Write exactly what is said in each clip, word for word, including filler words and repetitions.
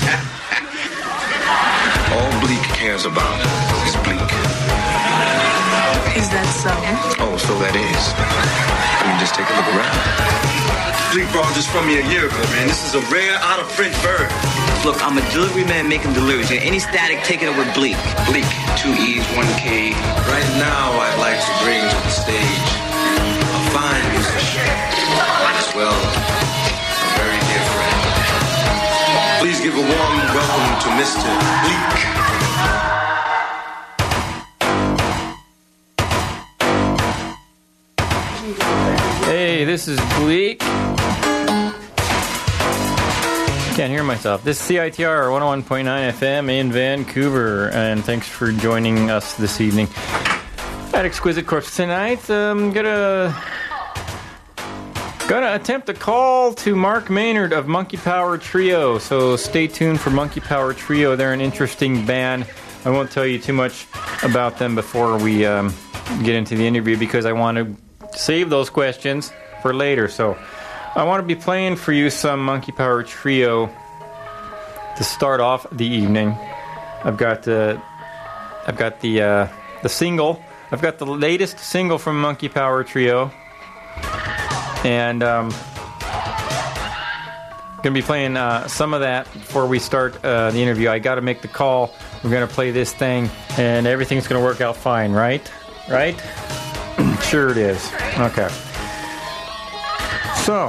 All Bleak cares about is Bleak. Is that so? Oh, so that is. I mean, just take a look around. Bleak brought this from me a year ago, man. This is a rare, out-of-print bird. Look, I'm a delivery man making deliveries. Any static, take it up with Bleak. Bleak, two E's, one K. Right now, I'd like to bring to the stage a fine musician, as well a very dear friend. Please give a warm welcome to Mister Bleak. Hey, this is Bleak. Can't hear myself. This is C I T R one oh one point nine F M in Vancouver, and thanks for joining us this evening at Exquisite Corpse. Tonight, I'm gonna gonna attempt a call to Mark Maynard of Monkey Power Trio. So stay tuned for Monkey Power Trio. They're an interesting band. I won't tell you too much about them before we um, get into the interview because I want to save those questions for later. So I want to be playing for you some Monkey Power Trio to start off the evening. I've got the I've got the uh, the single. I've got the latest single from Monkey Power Trio, and um, gonna be playing uh, some of that before we start uh, the interview. I got to make the call. We're gonna play this thing, and everything's gonna work out fine, right? Right? Sure it is. Okay. So,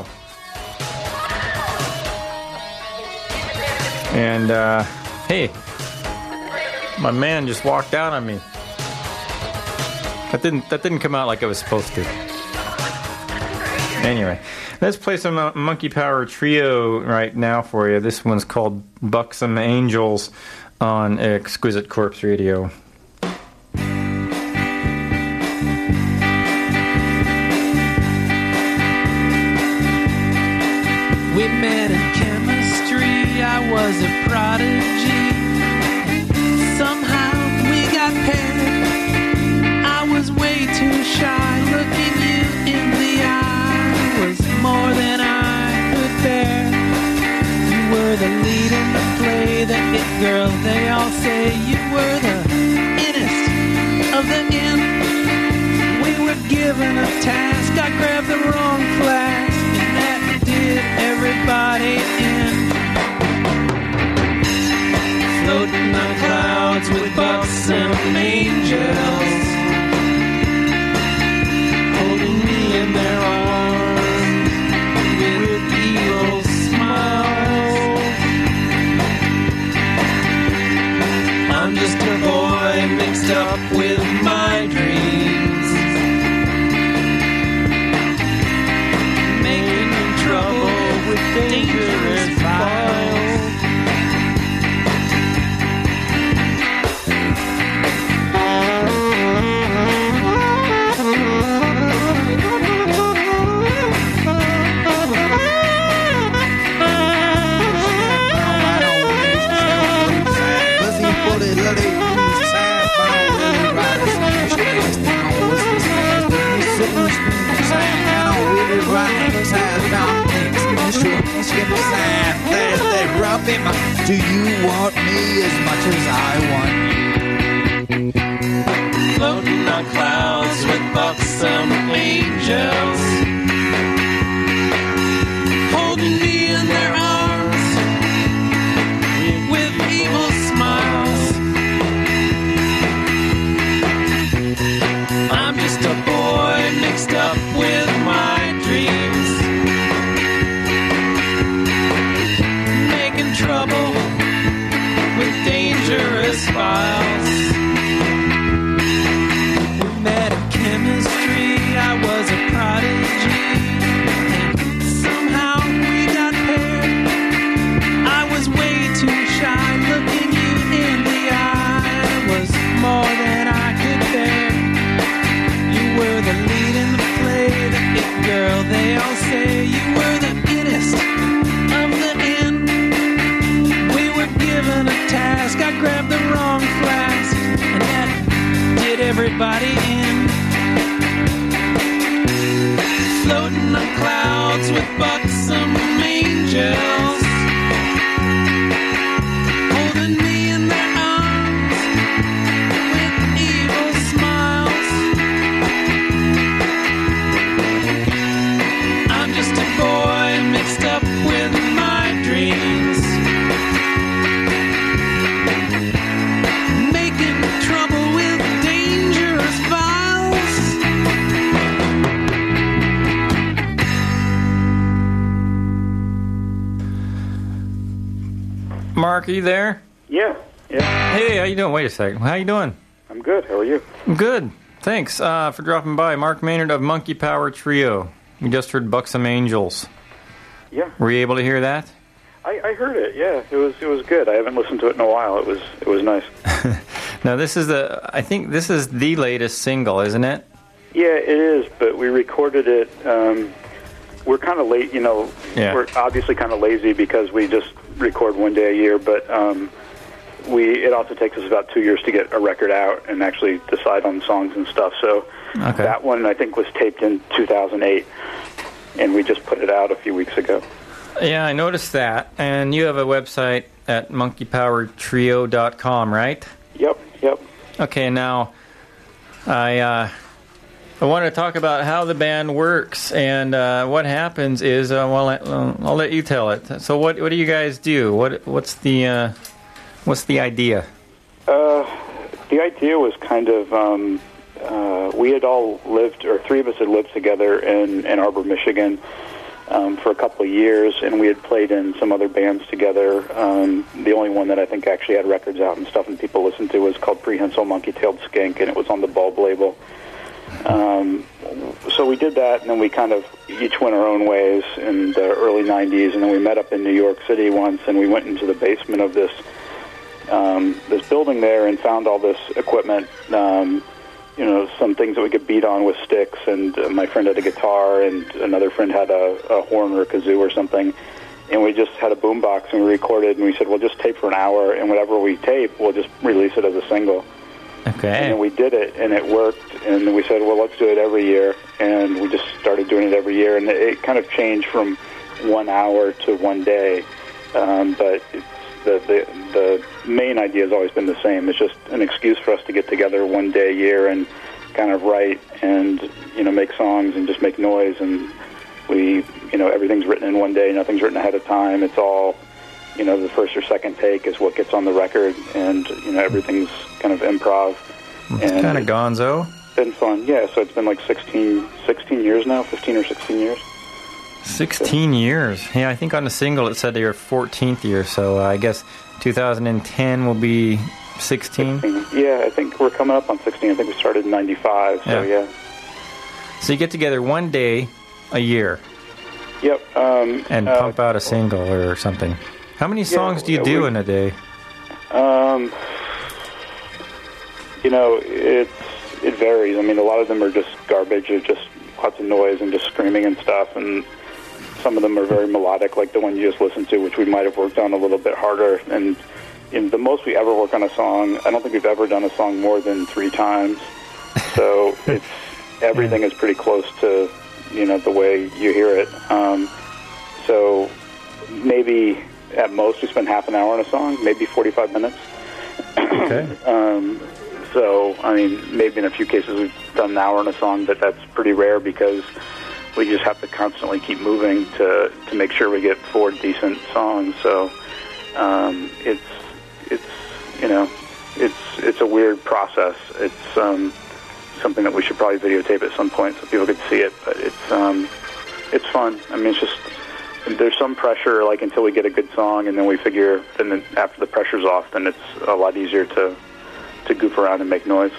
and uh, hey, my man just walked out on me. That didn't that didn't come out like it was supposed to. Anyway, let's play some uh, Monkey Power Trio right now for you. This one's called Buxom Angels on Exquisite Corpse Radio. We met in chemistry, I was a prodigy. Somehow we got paired. I was way too shy, looking you in the eye was more than I could bear. You were the lead in the play, the it girl, they all say. You were the innest of the inn. We were given a task, I grabbed the wrong flask, and that did everybody in. Floating on clouds with buxom angels, holding me in their arms with evil smiles. I'm just a boy mixed up with my dreams, making trouble with dangerous files. Do you want me as much as I want you? Floating on clouds with buxom angels, holding me in their arms with evil smiles. I'm just a boy mixed up with my dreams, making trouble with dangerous files. We met in chemistry, I was a prodigy. Mark, are you there? Yeah, yeah. Hey, how you doing? Wait a second. How you doing? I'm good. How are you? Good. Thanks uh, for dropping by. Mark Maynard of Monkey Power Trio. You just heard Buxom Angels. Yeah. Were you able to hear that? I, I heard it. Yeah, it was it was good. I haven't listened to it in a while. It was it was nice. Now this is the I think this is the latest single, isn't it? Yeah, it is. But we recorded it. Um, we're kind of late. You know, Yeah. we're obviously kind of lazy because we just record one day a year. But um, we it also takes us about two years to get a record out and actually decide on songs and stuff. So Okay. that one I think was taped in two thousand eight, and we just put it out a few weeks ago. Yeah, I noticed that. And you have a website at monkey power trio dot com, right? Yep. Yep. Okay, now I uh, I want to talk about how the band works, and uh, what happens is uh, well, I, uh, I'll let you tell it. So, what what do you guys do? What what's the uh, what's the idea? Uh, the idea was kind of um, uh, we had all lived, or three of us had lived together in Ann Arbor, Michigan, um, for a couple of years, and we had played in some other bands together. Um, the only one that I think actually had records out and stuff and people listened to was called Prehensile Monkey-Tailed Skink, and it was on the Bulb label. Um, so we did that, and then we kind of each went our own ways in the early nineties, and then we met up in New York City once, and we went into the basement of this um, this building there and found all this equipment, um, you know, some things that we could beat on with sticks, and uh, my friend had a guitar, and another friend had a, a horn or a kazoo or something, and we just had a boombox, and we recorded, and we said, well, just tape for an hour, and whatever we tape, we'll just release it as a single. Okay. And we did it, and it worked, and we said, well, let's do it every year, and we just started doing it every year, and it kind of changed from one hour to one day, um, but it's, the, the the main idea has always been the same. It's just an excuse for us to get together one day a year and kind of write and, you know, make songs and just make noise, and we, you know, everything's written in one day, nothing's written ahead of time, it's all, you know, the first or second take is what gets on the record, and, you know, everything's kind of improv. It's and kind of gonzo. It's been fun, yeah. So it's been like sixteen, sixteen years now, fifteen or sixteen years. Sixteen years. Yeah, I think on the single it said your fourteenth year, so uh, I guess two thousand ten will be sixteen. sixteen. Yeah, I think we're coming up on sixteen. I think we started in ninety-five, so Yeah. yeah. So you get together one day a year Yep. Um, and uh, pump out a single or something. How many songs do you yeah, do we- in a day? Um, you know, it's it varies. I mean, a lot of them are just garbage, or just lots of noise and just screaming and stuff, and some of them are very melodic, like the one you just listened to, which we might have worked on a little bit harder. And in the most we ever work on a song, I don't think we've ever done a song more than three times. So it's everything is pretty close to, you know, the way you hear it. Um, so maybe at most we spend half an hour on a song, maybe forty-five minutes. Okay. Um, so, I mean, maybe in a few cases we've done an hour on a song, but that's pretty rare because we just have to constantly keep moving to, to make sure we get four decent songs. So um, it's, it's you know, it's it's a weird process. It's um, something that we should probably videotape at some point so people could see it, but it's um, it's fun. I mean, it's just, there's some pressure, like, until we get a good song, and then we figure, then the, after the pressure's off, then it's a lot easier to to goof around and make noise.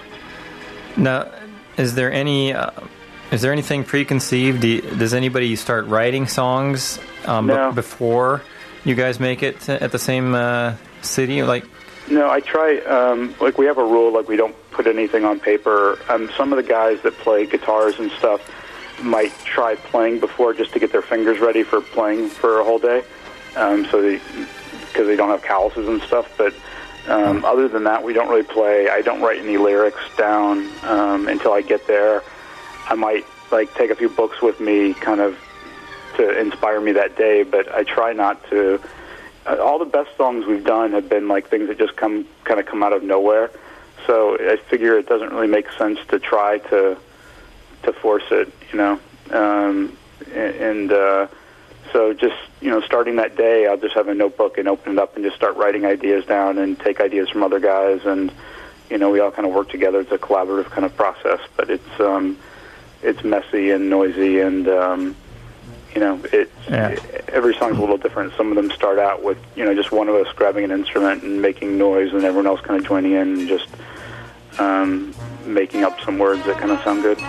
Now, is there any uh, is there anything preconceived? Do you, does anybody start writing songs um, No. b- before you guys make it to, at the same uh, city? Like, No, I try, um, like, we have a rule, like, we don't put anything on paper. Um, some of the guys that play guitars and stuff might try playing before just to get their fingers ready for playing for a whole day, um, so they, because they don't have calluses and stuff, but um, other than that, we don't really play. I don't write any lyrics down um, until I get there. I might, like, take a few books with me kind of to inspire me that day, but I try not to. Uh, all the best songs we've done have been, like, things that just come kind of come out of nowhere, so I figure it doesn't really make sense to try to to force it, you know, um, and uh, so just, you know, starting that day, I'll just have a notebook and open it up and just start writing ideas down and take ideas from other guys, and, you know, we all kind of work together. It's a collaborative kind of process, but it's um, it's messy and noisy, and um, you know, it, Yeah. it every song's a little different. Some of them start out with, you know, just one of us grabbing an instrument and making noise, and everyone else kind of joining in and just um, making up some words that kind of sound good.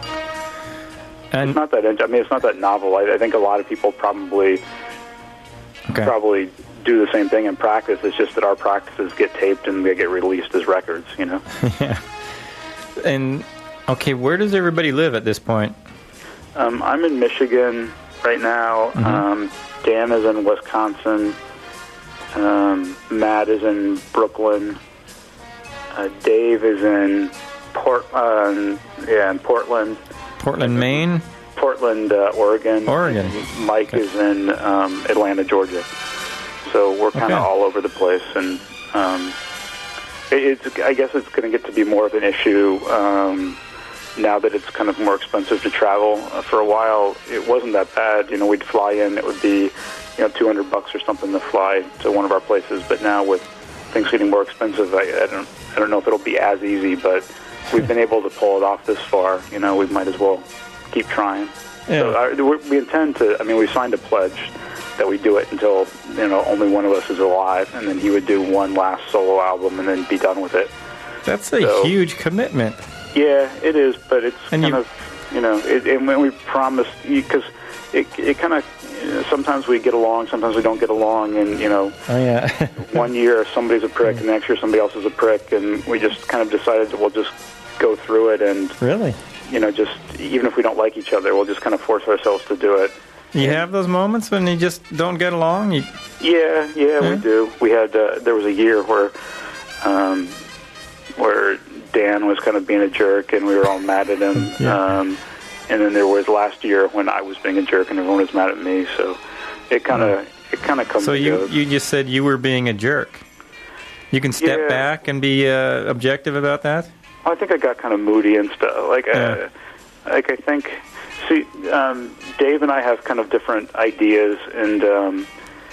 And It's not that. I mean, it's not that novel. I, I think a lot of people probably okay. probably do the same thing in practice. It's just that our practices get taped and they get released as records. You know. Yeah. And okay, where does everybody live at this point? Um, I'm in Michigan right now. Mm-hmm. Um, Dan is in Wisconsin. Um, Matt is in Brooklyn. Uh, Dave is in Port. Uh, yeah, in Portland. Portland, Maine. Portland, uh, Oregon. Oregon. And Mike Okay. is in um, Atlanta, Georgia. So we're kind of Okay. all over the place, and um, it, it's. I guess it's going to get to be more of an issue um, now that it's kind of more expensive to travel. Uh, for a while, it wasn't that bad. You know, we'd fly in; it would be, you know, two hundred bucks or something to fly to one of our places. But now, with things getting more expensive, I, I don't. I don't know if it'll be as easy, but we've been able to pull it off this far. You know, we might as well keep trying. Yeah. So uh, we we intend to. I mean, we signed a pledge that we do it until, you know, only one of us is alive, and then he would do one last solo album and then be done with it. That's a So- huge commitment. Yeah, it is, but it's And kind you- of, you know, it, and when we promised, because it it kind of, you know, sometimes we get along, sometimes we don't get along, and, you know, Oh yeah. one year somebody's a prick, and the next year somebody else is a prick, and we just kind of decided that we'll just go through it, and, Really? you know, just, even if we don't like each other, we'll just kind of force ourselves to do it. You have those moments when you just don't get along? You, Yeah, yeah, Yeah? we do. We had uh, there was a year where, um, where Dan was kind of being a jerk, and we were all mad at him. Yeah. Um, and then there was last year when I was being a jerk, and everyone was mad at me. So it kind of it kind of comes. so and you goes. you just said you were being a jerk. You can step Yeah. back and be uh, objective about that? I think I got kind of moody and stuff. Like, Yeah. uh, like I think, see, um, Dave and I have kind of different ideas, and um,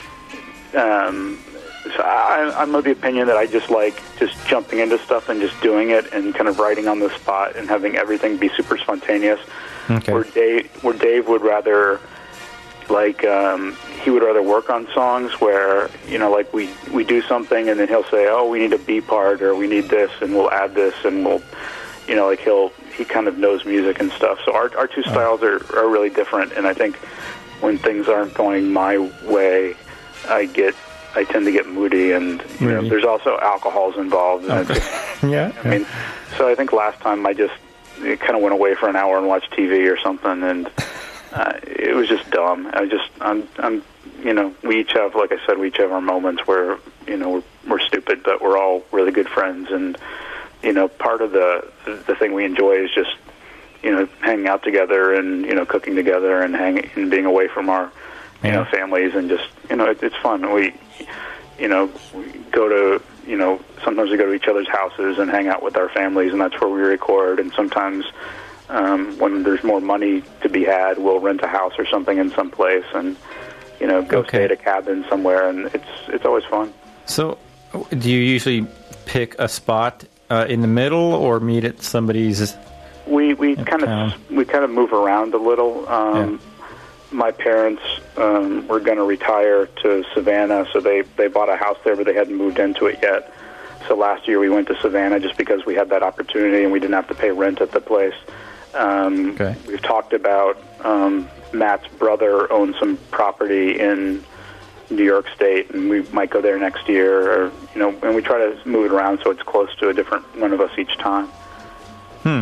um, so I, I'm of the opinion that I just like just jumping into stuff and just doing it and kind of writing on the spot and having everything be super spontaneous. Okay. Where Dave, where Dave would rather, like, um, he would rather work on songs where, you know, like we we do something and then he'll say, oh, we need a B part or we need this, and we'll add this, and we'll, you know, like he'll he kind of knows music and stuff. So our our two styles are are really different, and I think when things aren't going my way, I get I tend to get moody, and you Really? know, there's also alcohol's involved. And it's, Yeah. I mean, so I think last time I just it kind of went away for an hour and watched T V or something, and uh, it was just dumb. I just, I'm, I'm, you know, we each have, like I said, we each have our moments where, you know, we're, we're stupid, but we're all really good friends, and you know, part of the the thing we enjoy is just, you know, hanging out together and you know, cooking together and hanging and being away from our, you Yeah. know, families, and just, you know, it, it's fun. We, you know, we go to, you know, sometimes we go to each other's houses and hang out with our families, and that's where we record. And sometimes um, when there's more money to be had, we'll rent a house or something in some place and, you know, go Okay. stay at a cabin somewhere, and it's it's always fun. So, do you usually pick a spot uh, in the middle or meet at somebody's? We we In kind town. of we kind of move around a little. Um, My parents um, were going to retire to Savannah, so they they bought a house there, but they hadn't moved into it yet. So last year we went to Savannah just because we had that opportunity and we didn't have to pay rent at the place. Um, Okay. We've talked about um, Matt's brother owns some property in New York State, and we might go there next year, or you know, and we try to move it around so it's close to a different one of us each time. Hmm.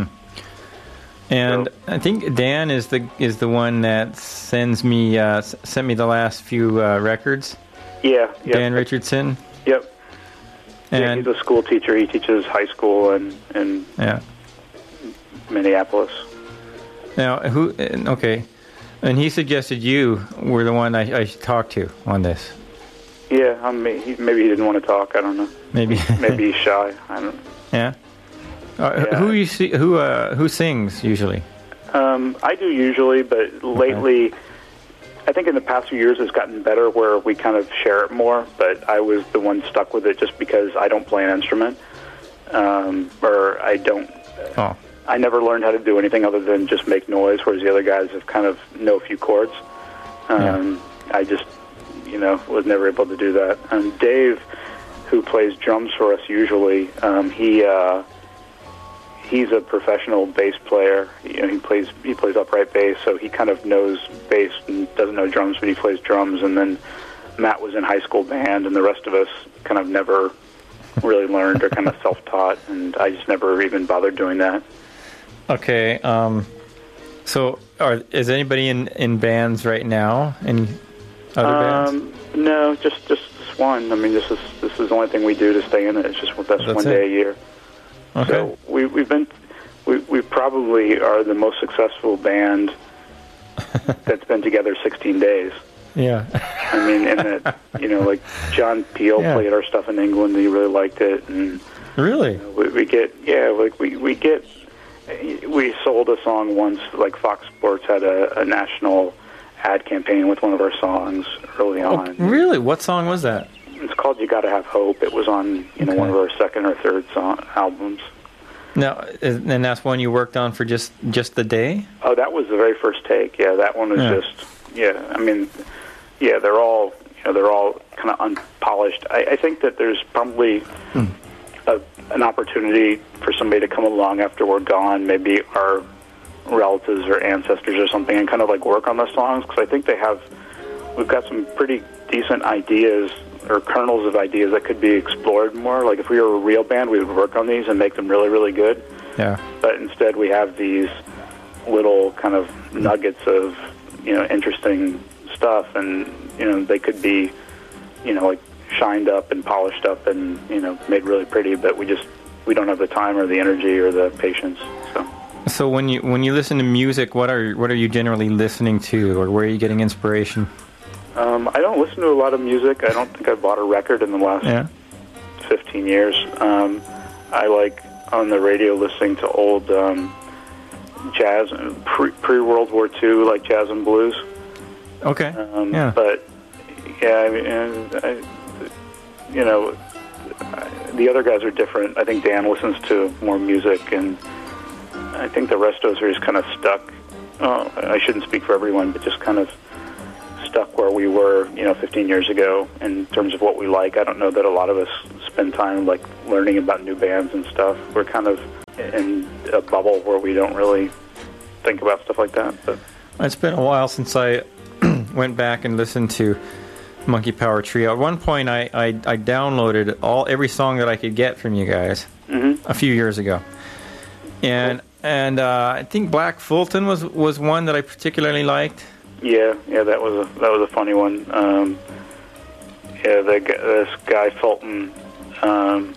And So- I think Dan is the is the one that sends me uh, s- sent me the last few uh, records. Yeah. Yep. Dan Richardson. Yep. Yeah, And he's a school teacher. He teaches high school in, in yeah. Minneapolis. Now who? and- Okay. And he suggested you were the one I, I should talk to on this. Yeah, I mean, he, maybe he didn't want to talk. I don't know. Maybe. Maybe he's shy. I don't. Yeah. Uh, Yeah. Who you see? Who uh, who sings usually? Um, I do usually, but lately, I think in the past few years it's gotten better where we kind of share it more. But I was the one stuck with it just because I don't play an instrument, um, or I don't. Oh. I never learned how to do anything other than just make noise, whereas the other guys have kind of know a few chords. Um, Yeah. I just, you know, was never able to do that. And Dave, who plays drums for us usually, um, he uh, he's a professional bass player. You know, he plays he plays upright bass, so he kind of knows bass and doesn't know drums, but he plays drums. And then Matt was in high school band, and the rest of us kind of never really learned or kind of self-taught, and I just never even bothered doing that. Okay. Um, so, are, is anybody in, in bands right now? Any other bands? Um, no, just just this one. I mean, this is this is the only thing we do to stay in it. It's just that's, That's one it. day a year. Okay. So we we've been we we probably are the most successful band that's been together sixteen days. Yeah. I mean, and that you know, like John Peel Yeah. played our stuff in England, and he really liked it, and Really? we, we get yeah, like we we get we sold a song once. Like Fox Sports had a, a national ad campaign with one of our songs early Oh, on. really? What song was that? It's called "You Gotta Have Hope." It was on you know Okay. one of our second or third song albums. No, is- and that's one you worked on for just just the day? Oh, that was the very first take. Yeah, that one was Yeah. just yeah. I mean, yeah, they're all you know they're all kind of unpolished. I, I think that there's probably a, an opportunity for somebody to come along after we're gone, maybe our relatives or ancestors or something, and kind of like work on the songs, because I think they have we've got some pretty decent ideas or kernels of ideas that could be explored more. Like if we were a real band, we would work on these and make them really, really good. Yeah. But instead, we have these little kind of nuggets of you know interesting stuff, and you know they could be you know like shined up and polished up and you know made really pretty. But we just we don't have the time or the energy or the patience. So So when you when you listen to music, what are what are you generally listening to, or where are you getting inspiration? um, I don't listen to a lot of music. I don't think I've bought a record in the last Yeah. fifteen years. Um, I like on the radio listening to old um, jazz, pre, pre-World War Two, like jazz and blues. Okay. Um, Yeah. But, yeah, I mean, and I, you know, the other guys are different. I think Dan listens to more music, and I think the rest of us are just kind of stuck. Oh, I shouldn't speak for everyone, but just kind of stuck where we were, you know, fifteen years ago in terms of what we like. I don't know that a lot of us spend time, like, learning about new bands and stuff. We're kind of in a bubble where we don't really think about stuff like that. But It's been a while since I went back and listened to Monkey Power Trio. At one point, I, I, I downloaded all every song that I could get from you guys Mhm. a few years ago, and and uh, I think Black Fulton was was one that I particularly liked. yeah, yeah, that was a that was a funny one. Um, yeah, the, gu- this guy Fulton um,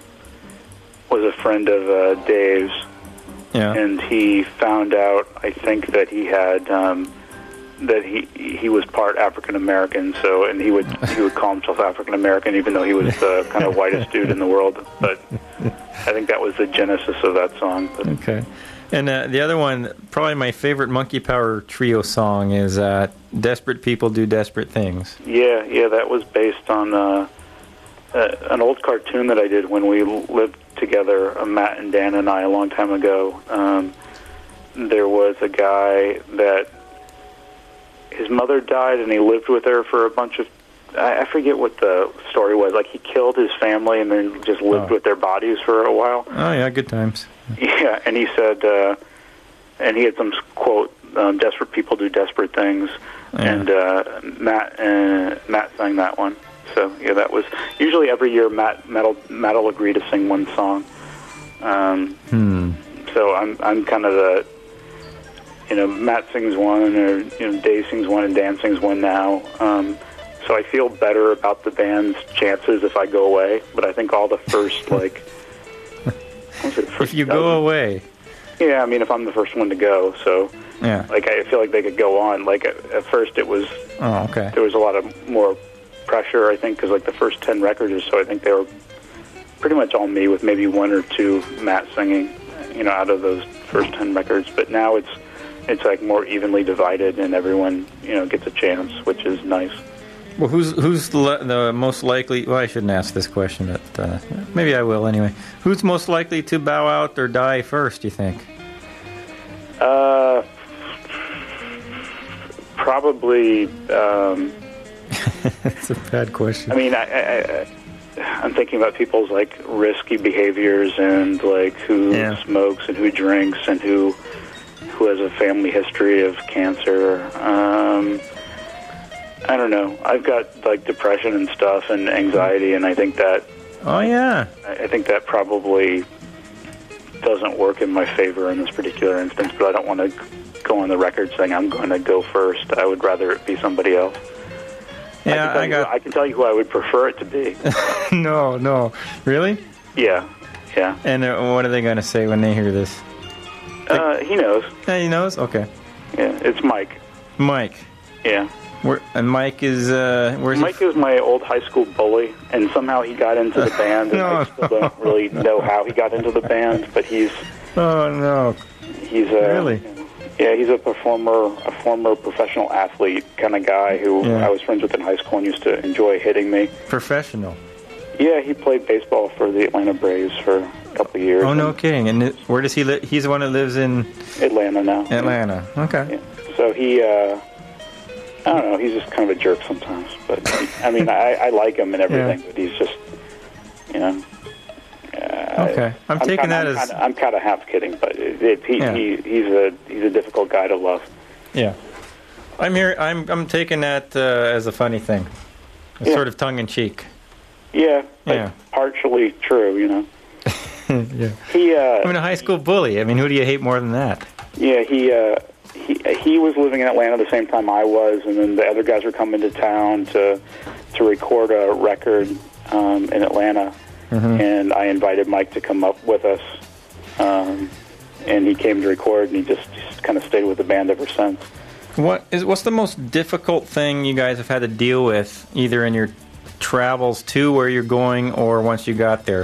was a friend of uh, Dave's, Yeah. and he found out, I think, that he had um, that he he was part African American. So, and he would he would call himself African American, even though he was the kind of whitest dude in the world. But I think that was the genesis of that song. But, Okay. And uh, the other one, probably my favorite Monkey Power Trio song, is uh, "Desperate People Do Desperate Things." yeah, yeah, that was based on uh, uh, an old cartoon that I did when we lived together, uh, Matt and Dan and I, a long time ago. Um, there was a guy that his mother died, and he lived with her for a bunch of. I I forget what the story was. Like he killed his family and then just lived Oh. with their bodies for a while. Oh yeah, good times. Yeah, and he said, uh, and he had some quote: um, "Desperate people do desperate things," Yeah. and uh, Matt uh, Matt sang that one. So yeah, that was usually every year Matt Matt Matt will agree to sing one song. Um, Hmm. so I'm I'm kind of the, you know, Matt sings one, or you know, Dave sings one, and Dan sings one now. Um, so I feel better about the band's chances if I go away. But I think all the first like. what was it, If first you dozen- go away, yeah, I mean, if I'm the first one to go, so yeah. like I feel like they could go on. Like at, at first, it was Oh, okay. there was a lot of more pressure, I think, because like the first ten records or so, I think they were pretty much all me, with maybe one or two Matt singing, you know, out of those first ten records. But now it's it's like more evenly divided, and everyone you know gets a chance, which is nice. Well, who's who's the, le- the most likely? Well, I shouldn't ask this question, but uh, maybe I will anyway. Who's most likely to bow out or die first? You think? Uh, probably. Um, That's a bad question. I mean, I, I, I, I'm thinking about people's like risky behaviors and like who Yeah. smokes and who drinks and who who has a family history of cancer. Um, I don't know. I've got like depression and stuff and anxiety, and I think that Oh, yeah. I think that probably doesn't work in my favor in this particular instance. But I don't want to go on the record saying I'm going to go first. I would rather it be somebody else. Yeah, I I can, tell got... you, I can tell you who I would prefer it to be. no, no. Really? Yeah, yeah. And uh, what are they going to say when they hear this? Uh, he knows. Yeah, he knows? Okay. Yeah, it's Mike. Mike. Yeah. Where, and Mike is... Uh, where's Mike he? is my old high school bully, and somehow he got into the band, and No, I still don't really know how he got into the band, but he's... Oh, no. He's a... Really? Yeah, he's a performer, a former professional athlete kind of guy who Yeah. I was friends with in high school and used to enjoy hitting me. Professional. Yeah, he played baseball for the Atlanta Braves for a couple of years. Oh, no in kidding. And it- where does he live? He's the one that lives in Atlanta now. Atlanta. Okay. Yeah. So he, uh, I don't know, he's just kind of a jerk sometimes. But, I mean, I, I like him and everything, Yeah. but he's just, you know. Uh, Okay. I'm taking kinda, that I'm as... Kinda, I'm kind of half kidding, but it, it, he, Yeah. he, he's a he's a difficult guy to love. Yeah. I'm here. I'm I'm taking that uh, as a funny thing. It's Yeah. sort of tongue in cheek. Yeah, like Yeah. partially true, you know. Yeah. He, uh, I mean, a high school bully. I mean, who do you hate more than that? yeah, he, uh, he, he was living in Atlanta the same time I was, and then the other guys were coming to town to to record a record um, in Atlanta, Mm-hmm. and I invited Mike to come up with us, um, and he came to record, and he just, just kind of stayed with the band ever since. What is what's the most difficult thing you guys have had to deal with, either in your travels to where you're going or once you got there?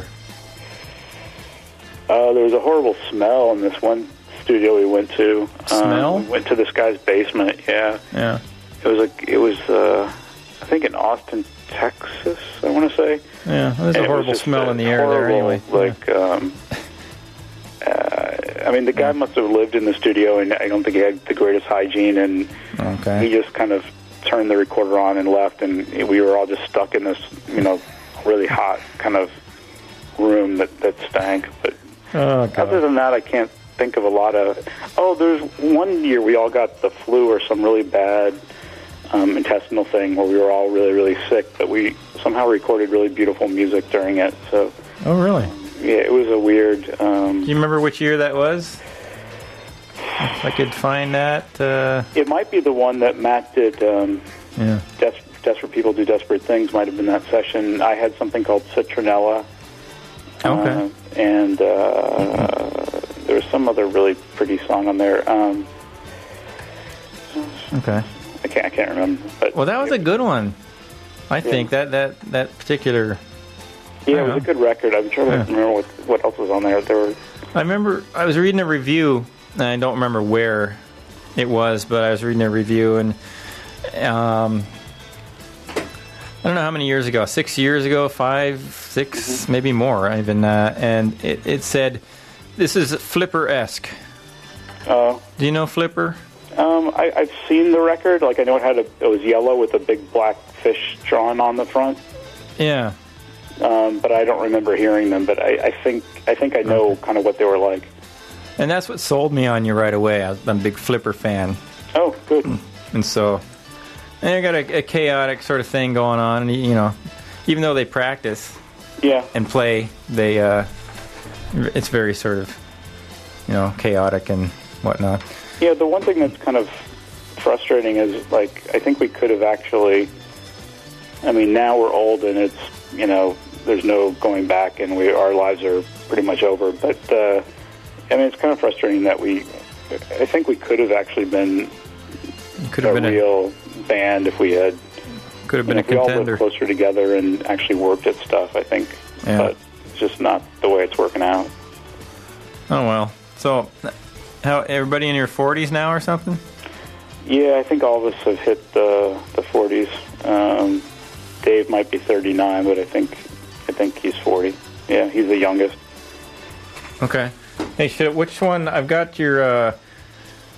Uh, there was a horrible smell in this one studio we went to. Smell? Um, we went to this guy's basement. Yeah, Yeah. it was a. It was. Uh, I think in Austin, Texas. I want to say. Yeah. There's And a it was horrible just smell a in the air there horrible, anyway. Like, um, uh, I mean, the guy must have lived in the studio, and I don't think he had the greatest hygiene, and Yeah. he Okay. just kind of turned the recorder on and left, and we were all just stuck in this, you know, really hot kind of room that, that stank. But Oh, other God. than that, I can't think of a lot of... Oh, there's one year we all got the flu or some really bad um, intestinal thing where we were all really, really sick, but we somehow recorded really beautiful music during it. So, Oh, really? yeah, it was a weird... Um, Do you remember which year that was? If I could find that. Uh, it might be the one that Matt did, um, yeah. Des- Desperate People Do Desperate Things, might have been that session. I had something called Citronella. Okay. Uh, and uh, there was some other really pretty song on there. Um, Okay. I can't, I can't remember. But Well, that was a good one. I think that that that particular. yeah, it was a good record. I'm trying to Yeah. remember what what else was on there. There were I remember I was reading a review, and I don't remember where it was, but I was reading a review, and um, I don't know how many years ago, six years ago, five, six, maybe more, even, uh, and it, it said, "This is Flipper-esque." Uh, Do you know Flipper? um, I, I've seen the record. Like I know it had a it was yellow with a big black fish drawn on the front. Yeah. Um, but I don't remember hearing them. But I, I think I think I know Okay. kind of what they were like. And that's what sold me on you right away. I was, I'm a big Flipper fan. Oh, good. And so, and they got a, a chaotic sort of thing going on. And, you know, even though they practice Yeah. and play, they uh, it's very sort of, you know, chaotic and whatnot. Yeah, the one thing that's kind of frustrating is, like, I think we could have actually... I mean, now we're old and it's, you know, there's no going back and we our lives are pretty much over. But, uh, I mean, it's kind of frustrating that we... I think we could have actually been Could a have been a real band if we had... could have you been know, a if we all contender. lived closer together and actually worked at stuff, I think. Yeah. But it's just not the way it's working out. Oh well. So, how everybody in your forties now or something? Yeah, I think all of us have hit the the forties. Um, Dave might be thirty-nine, but I think I think he's forty. Yeah, he's the youngest. Okay. Hey, shit, which one? I've got your uh,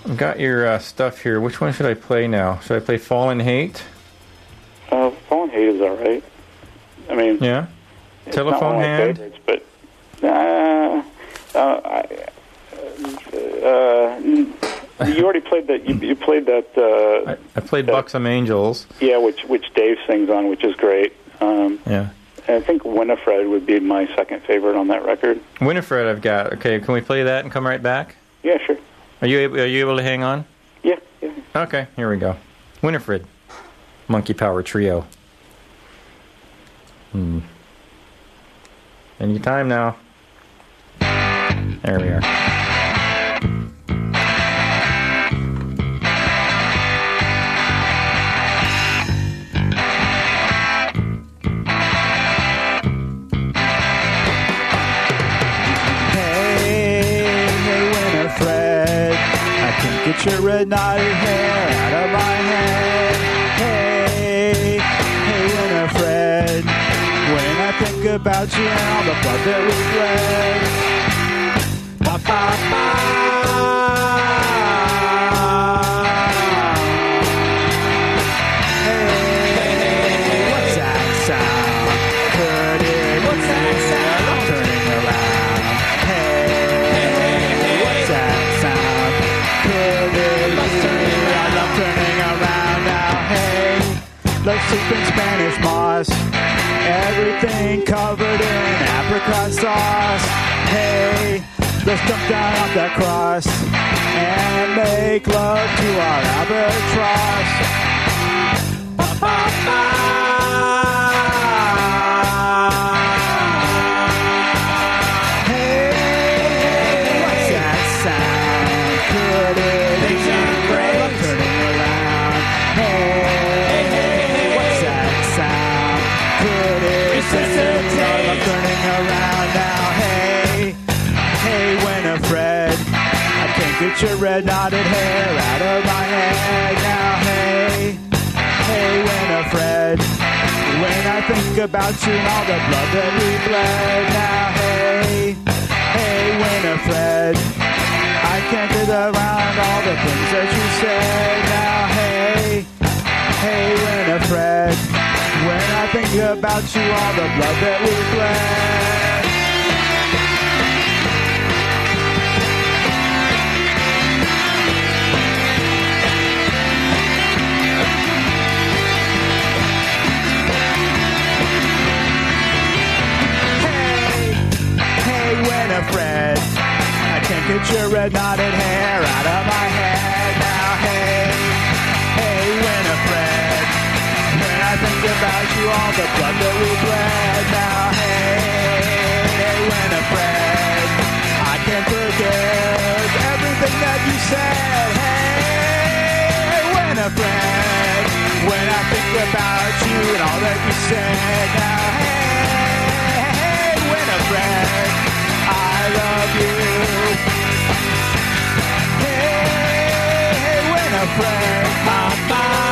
I've got your uh, stuff here. Which one should I play now? Should I play Fallen Hate? Uh, Fallen Hate is all right. I mean, yeah. It's Telephone not one Hand. of my favorites, but uh, uh, I, uh, you already played that. You, you played that. Uh, I, I played that, Buxom Angels. Yeah, which which Dave sings on, which is great. Um, yeah. I think Winifred would be my second favorite on that record. Winifred, I've got. Okay, can we play that and come right back? Yeah, sure. Are you able, are you able to hang on? Yeah, yeah. Okay, here we go. Winifred, Monkey Power Trio. Hmm. Any time now. There we are. Get your red knotted hair out of my head. Hey, hey, Winifred. When I think about you and all the blood that we bled. Ba, ba, ba. Hey, what's that sound? Heard it. What's that sound? I'm turning around. Hey, what's that sound? I'm turning around now, hey. Let's sleep in Spanish moss. Everything covered in apricot sauce. Hey, let's jump down off that cross and make love to our albatross. Ba-ba-ba. Get your red knotted hair out of my head now, hey, hey, Winifred. When I think about you and all the blood that we bled now, hey, hey, Winifred. I can't get around all the things that you said now, hey, hey, Winifred. When I think about you, all the blood that we bled. Winifred, I can't get your red knotted hair out of my head now, hey, hey, Winifred. When I think about you, all the blood that we bled now, hey, hey, Winifred. I can't forget everything that you said, hey, Winifred. When I think about you and all that you said now, hey, hey, Winifred. I love you. Hey, hey, Winifred, Papa.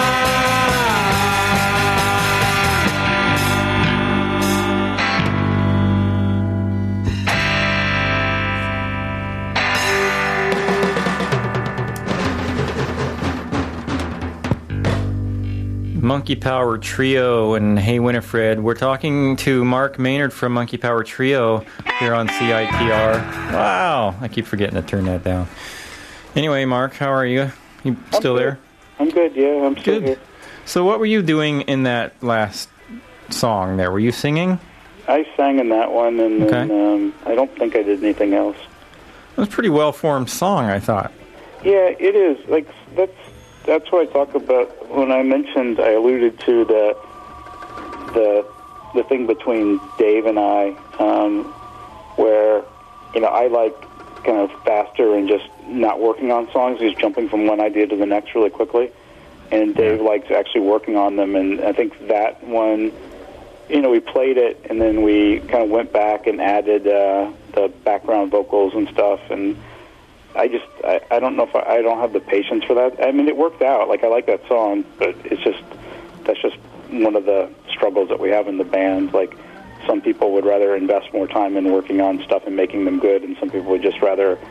Monkey Power Trio and Hey Winifred. We're talking to Mark Maynard from Monkey Power Trio here on C I T R. Wow, I keep forgetting to turn that down. Anyway, Mark, how are you? You still I'm there? I'm good, yeah, I'm still good. here. So what were you doing in that last song there? Were you singing? I sang in that one, and okay. then um, I don't think I did anything else. It was a pretty well-formed song, I thought. Yeah, it is. Like, that's that's what I talk about when I mentioned, I alluded to the the the thing between Dave and I, um, where, you know, I like kind of faster and just not working on songs, just jumping from one idea to the next really quickly. And Dave yeah. likes actually working on them, and I think that one, you know, we played it, and then we kind of went back and added uh, the background vocals and stuff, and I just, I, I don't know if I, I don't have the patience for that. I mean, it worked out. Like, I like that song, but it's just, that's just one of the struggles that we have in the band. Like, some people would rather invest more time in working on stuff and making them good, and some people would just rather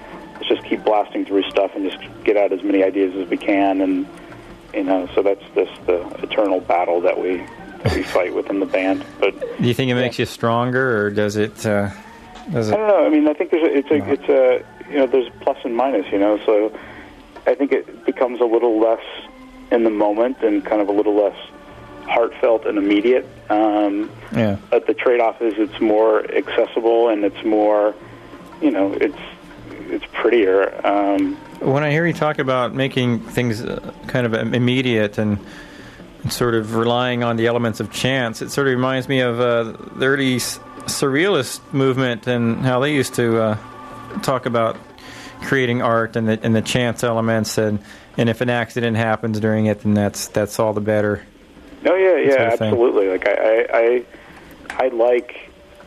let's just keep blasting through stuff and just get out as many ideas as we can, and you know, so that's this the eternal battle that we that we fight within the band. But do you think it makes yeah. you stronger, or does it? Uh, does it? I don't know. I mean, I think there's a, it's a it's a you know there's plus and minus. You know, so I think it becomes a little less in the moment and kind of a little less heartfelt and immediate. Um, yeah. But the trade-off is it's more accessible and it's more, you know, it's it's prettier. Um, when I hear you talk about making things uh, kind of immediate and sort of relying on the elements of chance, it sort of reminds me of uh, the early surrealist movement and how they used to uh, talk about creating art and the, and the chance elements, and, and if an accident happens during it, then that's that's all the better. Oh yeah, yeah, sort of absolutely. Like I, I, I, I like,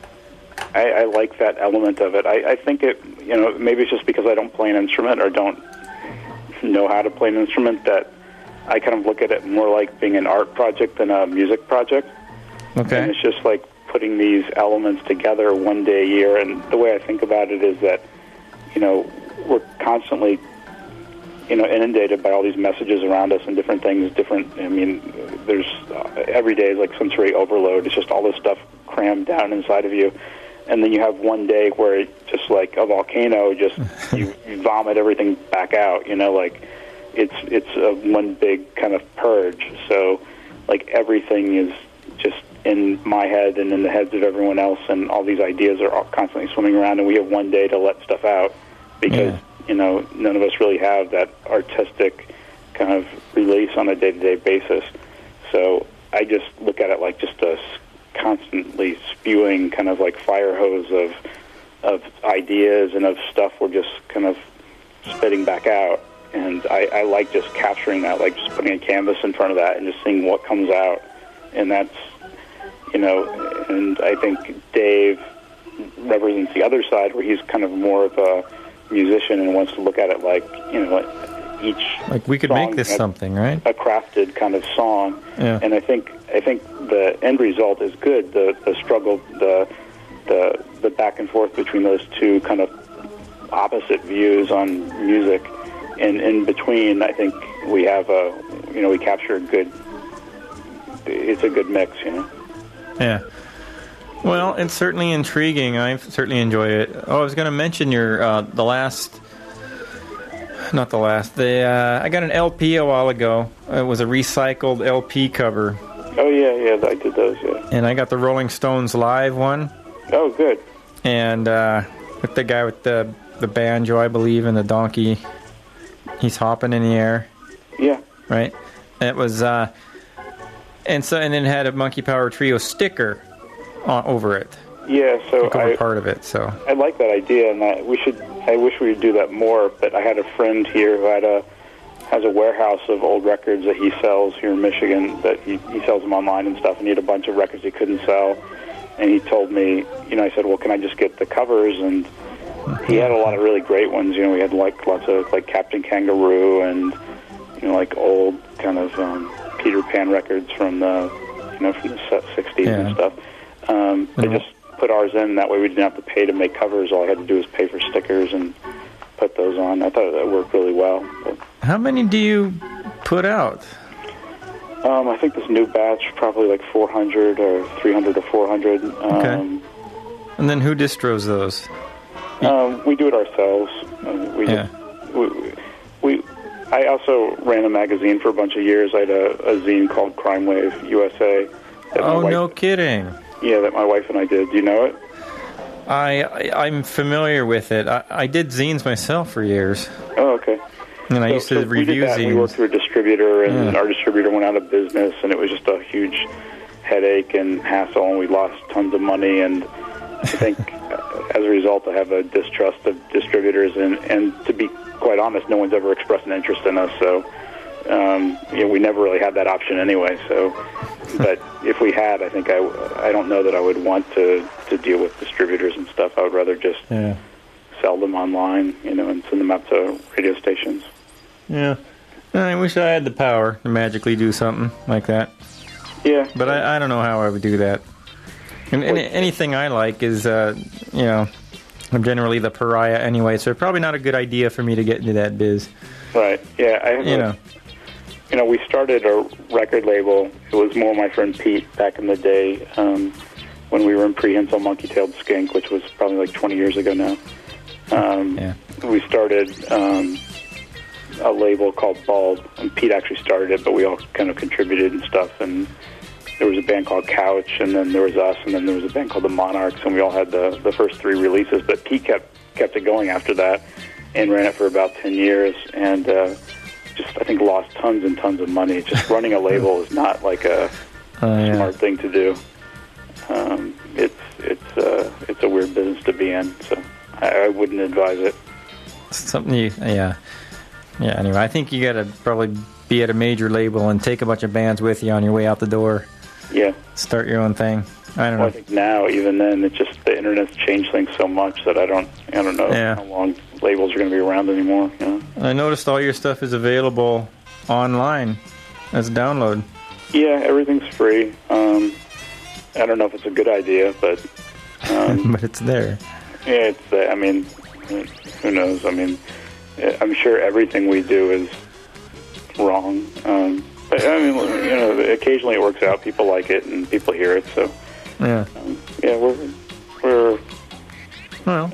I, I like that element of it. I, I think it, you know, maybe it's just because I don't play an instrument or don't know how to play an instrument that I kind of look at it more like being an art project than a music project. Okay. And it's just like putting these elements together one day a year. And the way I think about it is that, you know, we're constantly, you know, inundated by all these messages around us and different things, different, I mean, there's, uh, every day is like sensory overload. It's just all this stuff crammed down inside of you. And then you have one day where it just like a volcano, just you, you vomit everything back out, you know, like it's, it's a one big kind of purge. So like everything is just in my head and in the heads of everyone else, and all these ideas are all constantly swimming around, and we have one day to let stuff out because, yeah. you know, none of us really have that artistic kind of release on a day-to-day basis. So I just look at it like just a constantly spewing kind of like fire hose of of ideas and of stuff we're just kind of spitting back out. And I, I like just capturing that, like just putting a canvas in front of that and just seeing what comes out. And that's, you know, and I think Dave represents the other side where he's kind of more of a musician and wants to look at it like, you know, like each like we could make this something, right? A crafted kind of song. Yeah. And I think I think the end result is good. The the struggle, the the the back and forth between those two kind of opposite views on music, and in between, I think we have a, you know, we capture a good. It's a good mix, you know. Yeah. Well, it's certainly intriguing. I certainly enjoy it. Oh, I was going to mention your uh, the last, not the last. The uh, I got an L P a while ago. It was a recycled L P cover. Oh yeah, yeah, I did those. Yeah. And I got the Rolling Stones live one. Oh, good. And uh, with the guy with the the banjo, I believe, and the donkey, he's hopping in the air. Yeah. Right. And it was, uh, and so and then it had a Monkey Power Trio sticker on, over it. Yeah, so like over I part of it. So I like that idea, and I, we should. I wish we would do that more. But I had a friend here who had a has a warehouse of old records that he sells here in Michigan. That he he sells them online and stuff. And he had a bunch of records he couldn't sell. And he told me, you know, I said, well, can I just get the covers? And he had a lot of really great ones. You know, we had like lots of like Captain Kangaroo and, you know, like old kind of um, Peter Pan records from the, you know, from the sixties yeah. and stuff. Um, they just put ours in, and that way we didn't have to pay to make covers. All I had to do was pay for stickers and put those on. I thought that worked really well. But, how many do you put out? Um, I think this new batch probably like four hundred or three hundred or four hundred. Um, okay. And then who distros those? Um, we do it ourselves. Uh, we, yeah. just, we, we I also ran a magazine for a bunch of years. I had a, a zine called Crime Wave U S A. Oh, wife, no kidding. Yeah, that my wife and I did. Do you know it? I, I I'm familiar with it. I, I did zines myself for years. Oh, okay. And I so, used to so review we did that. zines. We worked through a distributor, and yeah. our distributor went out of business, and it was just a huge headache and hassle, and we lost tons of money. And I think as a result, I have a distrust of distributors, and, and to be quite honest, no one's ever expressed an interest in us. So um, you know, we never really had that option anyway. So, but if we had, I think I, I don't know that I would want to, to deal with distributors and stuff. I would rather just yeah. sell them online, you know, and send them out to radio stations. Yeah. I wish I had the power to magically do something like that. Yeah. But I, I don't know how I would do that. And, and anything I like is, uh, you know, I'm generally the pariah anyway, so probably not a good idea for me to get into that biz. Right. Yeah. I have You a, know. You know, we started a record label. It was more my friend Pete back in the day um, when we were in Prehensile Monkey-Tailed Skink, which was probably like twenty years ago now. Um, Yeah. We started um, a label called Bald, and Pete actually started it, but we all kind of contributed and stuff. And there was a band called Couch, and then there was us, and then there was a band called the Monarchs, and we all had the, the first three releases. But Pete kept kept it going after that and ran it for about ten years, and uh, just, I think, lost tons and tons of money. Just running a label is not like a Uh, yeah. smart thing to do. Um, it's it's uh, it's a weird business to be in, so I, I wouldn't advise it. Something you, yeah. Yeah, anyway, I think you got to probably be at a major label and take a bunch of bands with you on your way out the door. Yeah. Start your own thing. I don't Well, I know. think now, even then, it's just the internet's changed things so much that I don't I don't know Yeah. how long labels are going to be around anymore. You know? I noticed all your stuff is available online as a download. Yeah, everything's free. Um, I don't know if it's a good idea, but um, But it's there. yeah, it's. Uh, I mean, who knows? I mean, I'm sure everything we do is wrong. Um, but I mean, you know, occasionally it works out. People like it, and people hear it. So Yeah. um, yeah, we're we're Well,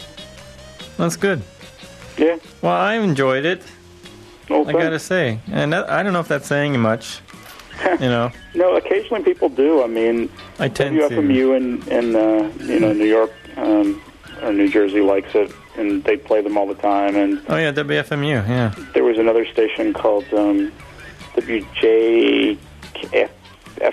that's good. yeah. Well, I enjoyed it, Well, I gotta say. And that, I don't know if that's saying much. You know, No, occasionally people do. I mean, I tend W F M U in, in uh, you know, New York um, or New Jersey likes it, and they play them all the time. And to. Oh, yeah, W F M U, yeah. there was another station called um, W J F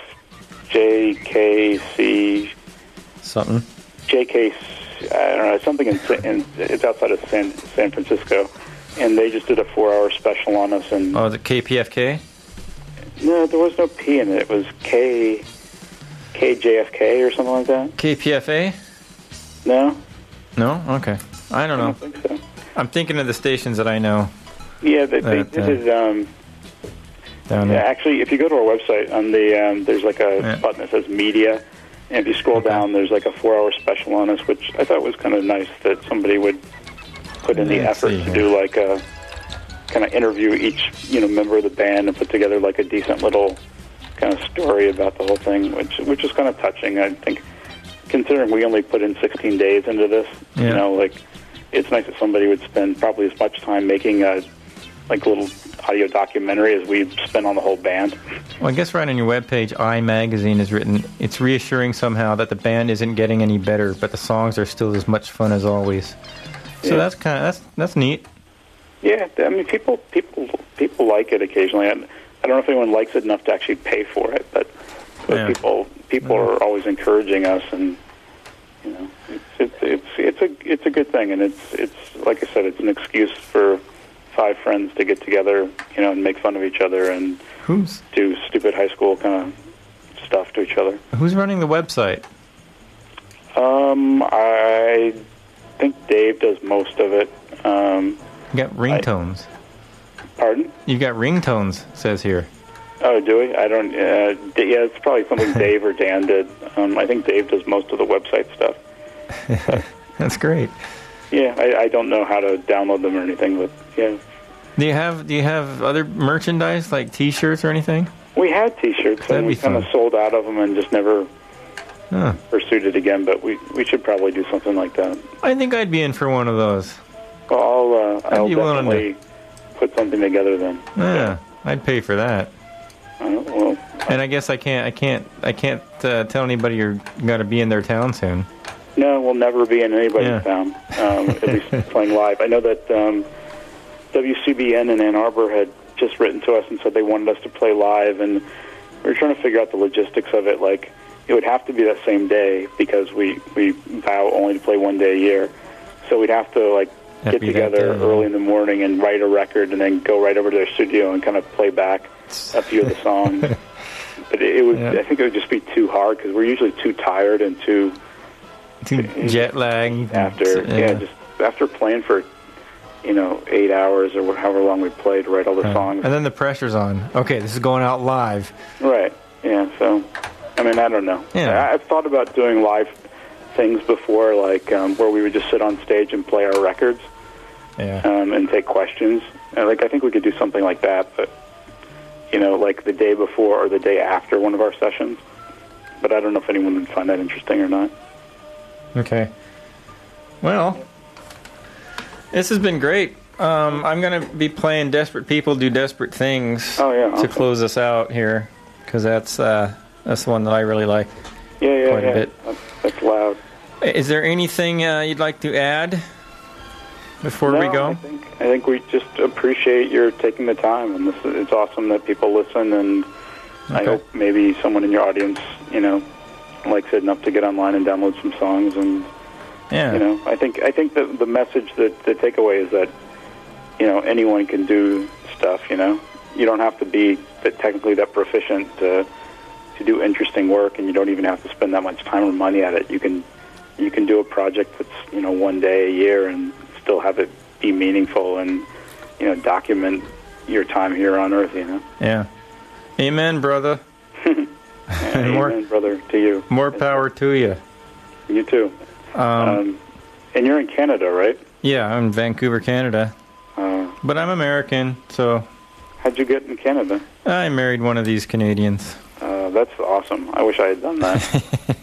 J K C Something. J K. I don't know, something in, in it's outside of San San Francisco, and they just did a four-hour special on us. And Oh, is it K P F K? no, there was no P in it. It was K K J F K or something like that. K P F A? No, No? Okay. I don't I know. don't think so. I'm thinking of the stations that I know Yeah, they, they That, did uh, it. Um, down yeah, there. actually, if you go to our website, on the um, there's like a Yeah. button that says Media, and if you scroll Okay. down, there's like a four-hour special on us, which I thought was kind of nice that somebody would put in the Let's effort see to here. do like a kind of interview each you know member of the band and put together like a decent little kind of story about the whole thing, which which is kind of touching. I think, considering we only put in sixteen days into this, Yeah. you know, like it's nice that somebody would spend probably as much time making a like a little audio documentary as we spent on the whole band. Well, I guess right on your webpage, I Magazine is written, it's reassuring somehow that the band isn't getting any better, but the songs are still as much fun as always. So Yeah. that's kind of, that's that's neat. Yeah, I mean, people people people like it occasionally. I, I don't know if anyone likes it enough to actually pay for it, but, but Yeah. people people are always encouraging us, and you know, it's it's it's it's a it's a good thing, and it's it's like I said, it's an excuse for five friends to get together, you know, and make fun of each other and Who's do stupid high school kind of stuff to each other. who's running the website? Um, I think Dave does most of it. Um, You got ringtones. pardon? You got ringtones, it says here. Oh, do we? I don't. Uh, D- yeah, it's probably something Dave or Dan did. Um, I think Dave does most of the website stuff. That's great. Yeah, I, I don't know how to download them or anything, but yeah, Do you have do you have other merchandise like T-shirts or anything? we had T-shirts That'd and be we kind of fun. sold out of them and just never Huh. pursued it again. But we we should probably do something like that. I think I'd be in for one of those. Well, I'll uh, I'd I'll be willing to- definitely put something together then. Yeah, I'd pay for that. Uh, well, And I guess I can't I can't I can't uh, tell anybody you're got to be in their town soon. no, we'll never be in anybody's Yeah. town, um, at least playing live. I know that um, W C B N in Ann Arbor had just written to us and said they wanted us to play live, and we were trying to figure out the logistics of it. Like, it would have to be that same day because we, we vow only to play one day a year. So we'd have to, like, Have get to be that together day, early yeah. in the morning and write a record and then go right over to their studio and kind of play back a few of the songs. But it, it would, Yeah. I think it would just be too hard because we're usually too tired and too Too jet lag. after yeah. just after playing for you know eight hours or wh- however long we played to write all the Uh, songs. And then the pressure's on. Okay, this is going out live. Right. Yeah. So, I mean, I don't know. Yeah. I, I've thought about doing live things before, like um, where we would just sit on stage and play our records Yeah. um, and take questions. And, like I think we could do something like that, but you know, like the day before or the day after one of our sessions. But I don't know if anyone would find that interesting or not. Okay. Well, this has been great. Um, I'm going to be playing Desperate People Do Desperate Things Oh, yeah, to awesome. close us out here, because that's, uh, that's the one that I really like Yeah, yeah, quite yeah. a bit. That's, that's loud. Is there anything uh, you'd like to add before no, we go? I think I think we just appreciate your taking the time, and this is, it's awesome that people listen. And I Okay. hope maybe someone in your audience, you know, likes it enough to get online and download some songs. And Yeah. you know, I think I think the the message that the takeaway is that you know anyone can do stuff. You know, you don't have to be that technically that proficient to to do interesting work, and you don't even have to spend that much time or money at it. You can you can do a project that's you know one day a year and still have it be meaningful and you know document your time here on Earth. You know. Yeah. Amen, brother. And more, amen, brother, to you. more power to you. You too. Um, Um, and you're in Canada, right? yeah, I'm in Vancouver, Canada. Uh, But I'm American, so how'd you get in Canada? I married one of these Canadians. Uh, that's awesome. I wish I had done that.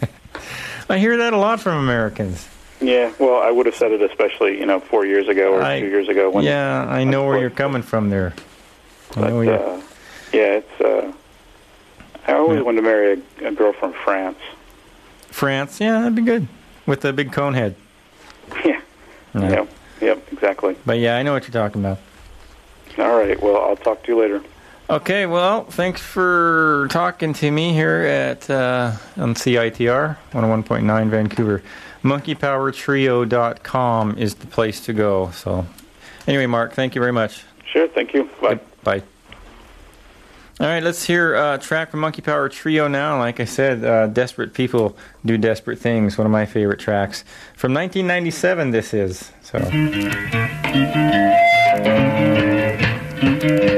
I hear that a lot from Americans. Yeah, well, I would have said it especially, you know, four years ago or I- two years ago. When, yeah, I know where Of you're course. coming from there. I But, know you. uh, yeah, it's. Uh, I always Yeah. wanted to marry a, a girl from France. France, yeah, that'd be good. With a big cone head. Yeah. Yeah. Yep. Yep. Exactly. But yeah, I know what you're talking about. All right. Well, I'll talk to you later. Okay, well, thanks for talking to me here at uh, on C I T R one oh one point nine Vancouver. monkey power trio dot com is the place to go. So, anyway, Mark, thank you very much. Sure. Thank you. Bye. Bye. All right, let's hear a track from Monkey Power Trio now. Like I said, uh, Desperate People Do Desperate Things, one of my favorite tracks. From nineteen ninety-seven, this is. So.